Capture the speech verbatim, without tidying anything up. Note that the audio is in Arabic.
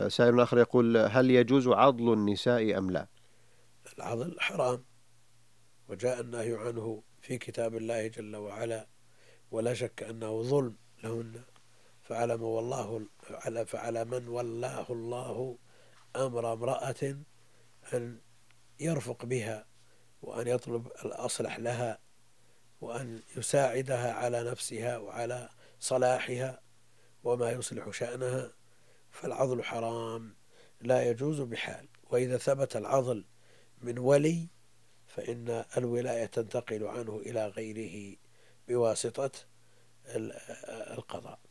سائل آخر يقول: هل يجوز عضل النساء أم لا؟ العضل حرام، وجاء النهي عنه في كتاب الله جل وعلا، ولا شك أنه ظلم لهن. فعلى من والله فعلى من ولاه الله أمر امرأة أن يرفق بها، وأن يطلب الأصلح لها، وأن يساعدها على نفسها وعلى صلاحها وما يصلح شأنها. فالعضل حرام لا يجوز بحال. وإذا ثبت العضل من ولي فإن الولاية تنتقل عنه إلى غيره بواسطة القضاء.